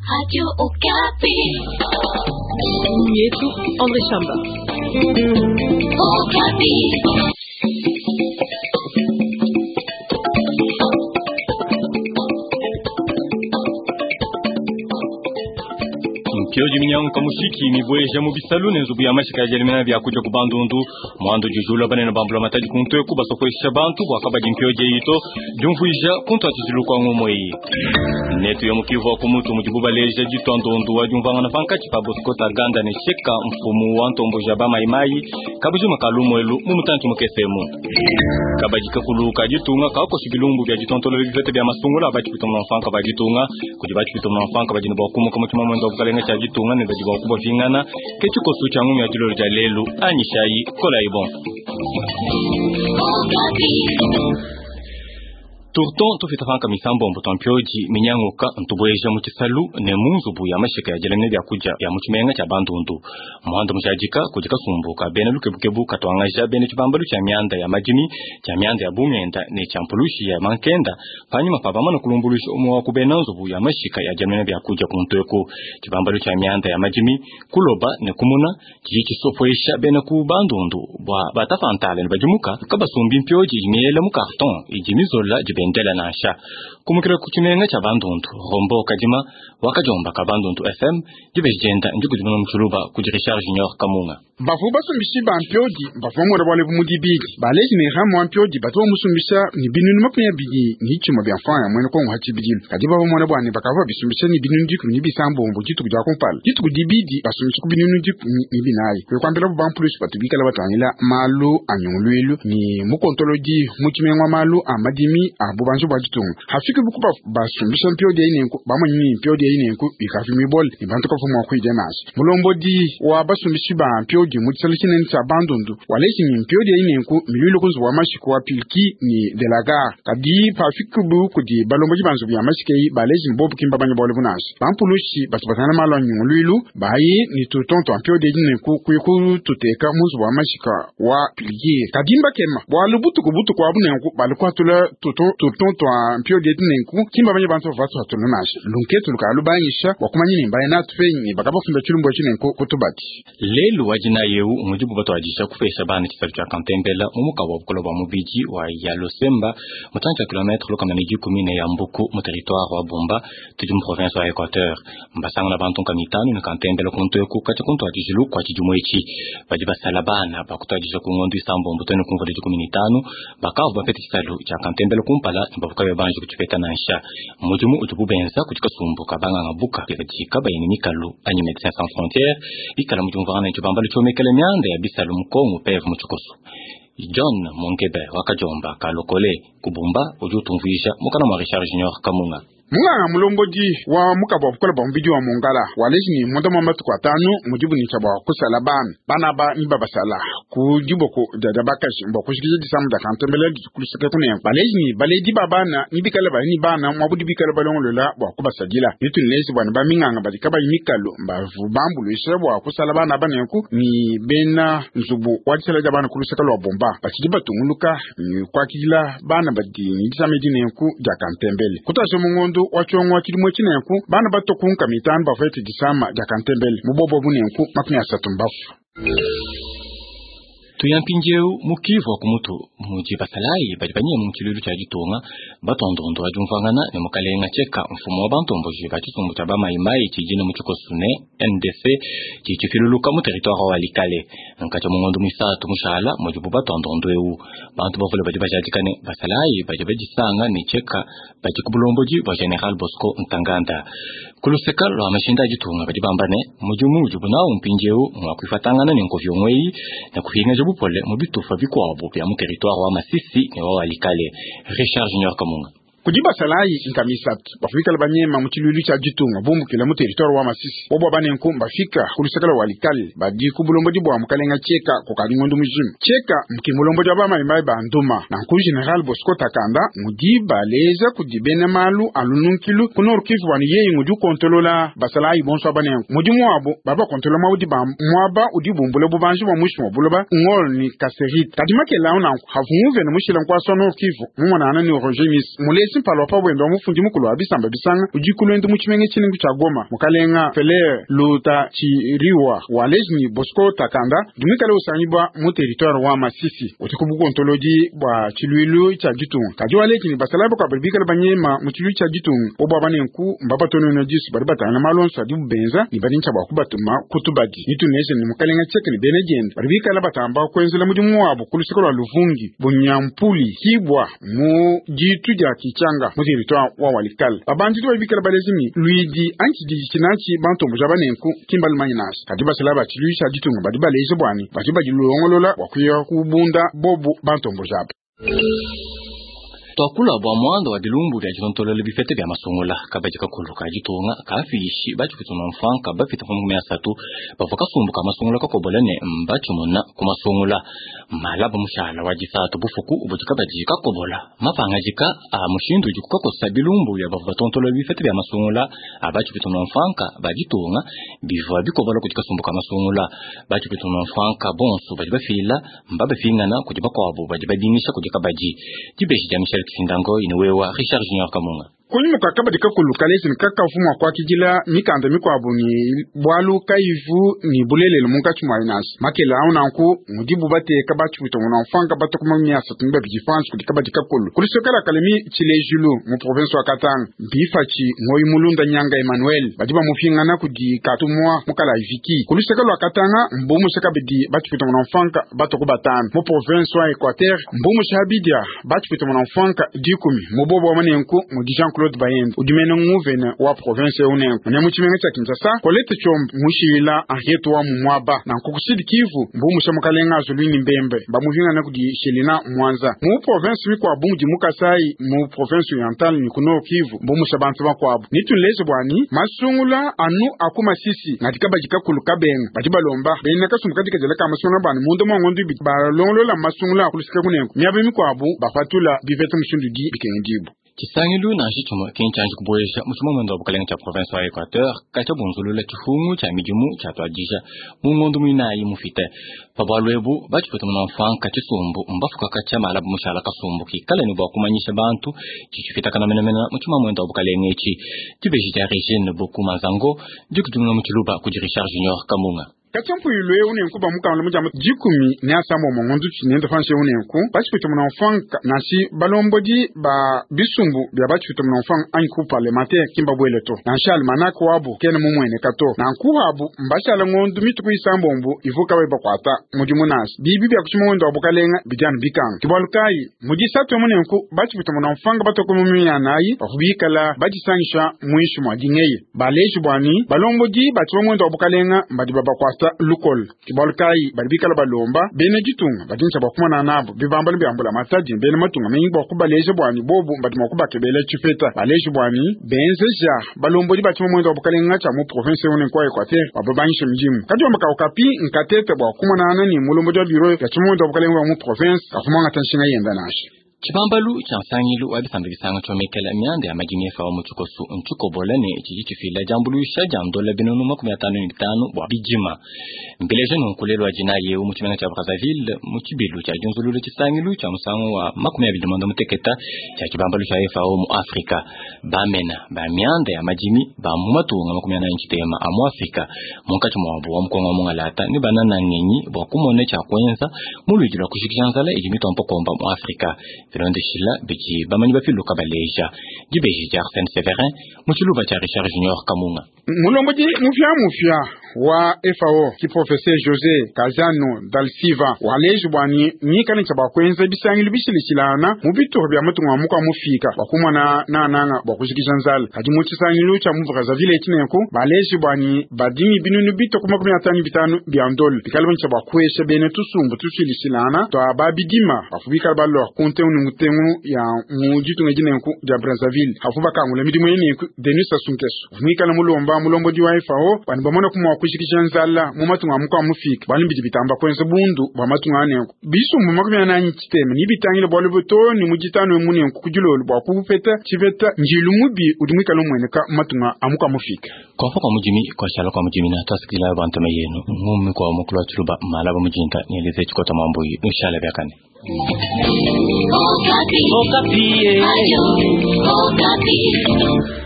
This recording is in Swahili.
Radio Okapi. Yetu André Chamba. Okapi. Kyoji minyangu kamushiki mibweja mubisalu nenzubu ya mashika ya jelimena vya kuja kubandundu mwando jujula bane na bambula mataji kuntoe kuba sokwesha bantu wakaba jimpyoje ito jumvuija kunto atizilu kwa ngumoi netu ya mukivu wa kumutu mujibuba leja jitu andondu wa jumvanga na fankachi pa boskota ganda ne sheka mfumu wa ntombo jabama imai kabuji makalumo elu mumutanki mukefemu kabajika kuluka jitunga kako shigilumbu vya jitontolo vivete vya masungula abachi pitomna mfanka bajitunga kujibachi pitomna mfanka bajini bakumu kama chumamwendo wakukalenga cha jitunga ne bajiba wakuba vingana kechuko sucha ngumi ya jilolo jalelu anyishayi kola ibon Turton tufita fanka misambo mbuton pyoji minyanguka ntuboeja muchisalu ne munzubu ya mashika ya jelene vya kuja ya muchimenga cha bandundu muhando mshajika kujika sumbuka bene lukebukebu katwangaja bene chibambalu cha mianda ya majimi cha mianda ya bumenda ne champulushi ya mankenda panyuma pabamana kulumbulushi umu wa kubena nzubu ya mashika ya jelene vya kuja kuntueku chibambalu cha mianda ya majimi kuloba ne kumuna chichi sopoesha bene ku bandundu batafantale ne bajimuka kabasumbi mpyoji imiela mu karton ijimizola ndela nasha kumukira kuchimenga cha bandundu rombo kajima wakajomba ka bandundu FM jibejenda njukuzimana mchuluba kujirisha junior kamunga bafu basumbisi ba mpyoji bafomora bale bumudibiki baleji ne ramwa mpyoji batwa musumbisa ni binunu mapya bigi ni chuma bya fanya mwene ko hachi bigi kadiba bomona bwane bakava bisumbisa ni binunu diku ni bisambo mbujitu kujya kompala jitu kudibidi basumbisa ku binunu diku ni binayi kwe kwambela bu bampulus batubikala batanyila malu anyongwelu ni mukontoloji muchimenga malu amadimi bubanjo bajitunga hafiki bukuba basumbisa mpyoji yinenko bamanyi mpyoji yinenko ikafimi bol ni bantu ko fumwa ku idemas mulombodi wa basumbisi ba mpyoji mutsalishine nta bandundu waleshi ni mpyoji yinenko mililo kunzu wa mashiko wa pilki ni delaga kadi hafiki buku di balomboji banzu ya mashike baleji mbobu kimba banyo bole bunashi bampulushi basubatana malo nyungulu bayi ni tutonto mpyoji yinenko kuyiku tuteka munzu wa mashika wa pilki kadimba kema walubutu kubutu kwa bunenko balukwatula tutonto mpyoji yinenko kimba banyo bantu vatu hatulu nashi lunketu lukalu banyisha wakumanyi ni mbaye natufenyi bakabafunda chulumbo yinenko kutubati lelu wajina yeu umujibu bato wajisha kufesha bana chisalu cha kantembela mumuka wa bukolo wa mubiji wa Yalosemba mutancha kilometre loka maniji kumine ya mbuku mu territoire wa Bomba tujumu province wa Equateur mbasanga na bantu kamitanu ni kantembela kuntoeku kacha kunto wajijilu kwa chijumuichi wajiba salabana bakutajisha kungondu isambo mbutoni kungo de 15 bakavu bapeti chisalu cha kantembela kumpala mbavuka ya banji kuchipeta nansha mujumu utububenza kuchika sumbu kabanga ngabuka kebejika bayini mikalu anyi Médecins Sans Frontières ikala mujumu vana chubambalo chomekele mianda ya bisalu mkongo pevu muchukosu John Mongebe wakajomba kalokole kubumba ujutumvuisha mukana mwa Richard Junior Kamunga Munga mulomboji wa mukaba bukola bombiji wa mongala waleji ni mondo mambatu kwa tanu mujibu ni chaba kusala bana ba niba basala kujibu ko dada bakash mbo kushikije disamu da kantembele kulisike kune baleji ni baleji babana nibikala ba ni bana mwabudi bikala balongolola bwa kubasajila yitu lezi bwana ba minganga badikaba yimikalo mbavu bambulu isebo kusala bana bana yanku ni bena nzubu watisala jabana kulisike lo bomba bachijiba tunguluka ni kwakila bana badi ni disameji yanku ja kantembele kutasho mungondo wachongwa chilimo chinenku bana bato kunka mitanu bafete disama jakantembele mubobo bunenku mapnya satumbafu tuyampinjeu mukivu wa kumutu mujiba salai bajibanyia mumchililu cha jitunga batondondo wajumfangana ne mukalenga cheka mfumo wa bantombo jiba chisumbu cha bama imai chijina muchuko sune NDC chichifiluluka mu territoire wa Likale nkacha mungondo misatu mushala mujibu batondondo eu bantu bavule bajiba chajikane basalai bajiba jisanga ni cheka bajikubulomboji wa General Bosco Ntanganda kuluseka lwa mashinda jitunga bajibambane mujumu nao mpinjeu mwakuifatangana ni nkovyomwei na kuhinga pole mobitufa bikwabo ya mu territoire wa Masisi ne wa Walikale Richard Junior Kamunga kujiba salai nkamisatu bafika labanyema muchilulu cha jitunga bomu kila mu territoire wa Masisi bobo bane nkumba fika kulisakala Walikale badi kubulomboji bwa mukalenga cheka ko kalingondo mujim cheka mkimulomboji bama imai banduma na ku General Bosco Takanda mudiba leza kudibena malu alununkilu kunor kifu wani yeye muju kontrola basalai bonso bane mujumu abo baba kontrola mawudi ba mwaba udibumbule bubanji wa mushimo buloba ngol ni kaserit kadimake launa hafunguve na mushila kwa sono kifu mwana nani Roger Miss mulesi simpalo pa bwendo mufundi mukulu abisamba bisanga ujikulo ndi muchimenge chiningu cha Goma mukalenga Fele Luta Chiriwa walejni Bosco Takanda dumikale usanyibwa mu territoire wa Masisi otikubuko ontoloji bwa Chilwilu cha Gitunga kaji walejni basalabo kwa bibikale banyema mu Chilwilu cha Gitunga obwa banenku mbaba tono no jisu bari batana malonso adi bubenza ni bari ncha bakubatuma kutubadi nituneze ni mukalenga cheke ni benegend bari bikala batamba kwenzela mudimu wabo kulusiko lwa Luvungi bunyampuli hibwa mu jitu ja Kichanga mu territoire wa Walikale babanji to bikala balezimi Luigi anchi dijikinachi banto mujabanenku kimbal manyinas kadi basalaba Chilwilu cha Gitunga bari baleje bwani bari bagilongolola wakuya kubunda bobu banto mujaba Twakula bwa mwando wa dilumbu ya jitontolo bifete bya masongola kabajika kuluka jitonga kafishi bachi kutuna mfanka bafita kwa mumea satu bafaka sumbuka masongola kakobolane mbachi muna kumasongola malaba mushala wajisatu bufuku ubujika bajika kobola mapanga jika mushindu jikuka kosa bilumbu ya bafatontolo bifete bya masongola abachi kutuna mfanka bajitonga bivwa bikobola kujika sumbuka masongola bachi kutuna mfanka bonsu bajiba fila mbabe fingana kujiba kwa abu bajiba dinisha kujika baji jibeshi jamisha Kindango inewewa Richard Junior Kamunga Kwenye mkakabadika kulukalezi mkaka ufumwa kwa kijila mikanda mikwabu ni bwalu kaivu ni bulele lumunga chumarinasi makela au nanku mudibu bate kabachi wito unafanga bata kumamiasa tumbe bijifansi kudikabadika kulu kulisokala kalemi chile julu mu province wa Katanga bifachi ngoyi mulunda nyanga Emmanuel badiba mufingana kudikatumwa mukala iviki kulisokala wa Katanga mbumu sekabidi bachi wito unafanga bata kubatana mu province wa Equateur mbumu shabidia bachi wito unafanga dikumi mubobo wa manenku mudijan Claude Bayendo udimene nguvene wa province unenku ne muchimenge cha Kinshasa kolete chombe mushila aheto wa mumwaba na nkukusidi Kivu mbumu shamukalenga zulwini mbembe bamuvinga na kudishilina Mwanza mu province mikwa bungi mukasai mu province orientale ni kuno Kivu mbumu shabantu bakwabo nitunleze bwani masungula anu akuma sisi ngatikabajika kulukabenga bajibalomba bene kasumbuka dikajela kama sona bani mundo mwangondo bibalongolola masungula akulisika kunenku nyabe mikwabo bafatula bivete mushindu di bikendibu Kisangilu na jichuma kinchanji kuboesha musuma mwendo bukalenga cha province wa Equateur kacha bunzulula chifungu cha mijumu cha twajisha mungondo mwinayi mufite pabalwebu bachi kutumuna mfanka chisumbu mbafuka kacha malabu mushala kasumbu kikale ni bakumanyisha bantu chichifita kana menemena musuma mwendo bukalenga ichi tibeji ja regine boku mazango dikutumuna muchiluba kuji Richard Junior Kamunga Kachampu yulwe unenku ba mukawala mujama jikumi ni asamo mongondu chinende fanshe unenku bachi kutumuna mfanka nasi balomboji ba bisumbu bya bachi kutumuna mfanka anku parlementaire kimba bweleto nanshal manako wabu kene mumwene kato nanku habu mbashala ngondu mituku isambombu ivuka weba kwata mujimunas bibi bya kuchuma wendo wabukalenga bijana bikanga kibalukai mujisatu munenku bachi kutumuna mfanka batoko mumina nayi bakubikala bachi sanisha mwishu mwadingeye baleji bwani balomboji bachi wendo wabukalenga mbadi baba kwata lukol kibolkai barbikala balomba bene jitunga badincha bakumana nabo bibambala byambula mataji bene matunga mengi bakubaleje bwani bobu mbadi makuba kebele chifeta baleje bwani benzeja balombo libachimo mwendo obukalenga cha mu province one kwa Equateur babanisha mjimu kadi wamba kaokapi nkatete bakumana nani mulombo ja biro ya chimwendo obukalenga mu province akumanga tanshinga yenda nashi Chibambalu chansangilu wabisambikisanga chomekela miande ya majini fa omuchukosu nchukobolane chichifila jambulusha jamdola binunu 55 bwa bijima mbeleje nunkulelwa jinaye umuchimanga cha Brazzaville muchibilu cha junzululu chisangilu cha musango wa 22 muteketa cha chibambalu cha FAO mu Afrika bamena ba miande ya majini ba mumatunga 89 tema amu Afrika munkachi mwabo wa mkongo mungalata ni banana ngenyi bwa kumone cha kwenza mulujira kushikishanzala ejimito mpokomba mu Afrika Filonde Shila biki bamani bafilu kabaleja gibeji ja Arsène Severin muchuluba cha Richard Junior Kamunga mulomboji mufya wa FAO ki professeur José Kazano Dalsiva waleji bwani nikani cha bakwenza bisangilu bishilikilana mubito bya mutunga muka mufika bakumana nananga bakushikisha nzala kadi muchisangilu cha mu Brazzaville etineko baleji bwani badini binunu bito kuma 55 byandol bikalban cha bakwesha bene tusumbu tushilikilana to ababidima bafubika ballo konte mutengu ya mujitu ngejinenku ja Brazzaville afubaka ngule midimo yenenku Denis Sasunkeso umikala mulomba mulombo diwa FAO bani bamona kuma kushikisha nzala mu matunga muko amufika bali mbidi bitamba kwenza bundu bwa matunga ane bisu mu makumya nanyi kiteme ni bitangile bwa lubuto ni mujitano mune kukujulolo bwa kupeta chiveta njilumubi udumika lomwene ka matunga amuko amufika kwa fa kwa mujimi kwa shala kwa mujimi na tasikila abantu mayeno ngumi kwa mukula tuluba malaba mujinta nieleze chikota mambo yi inshallah byakane Okapi.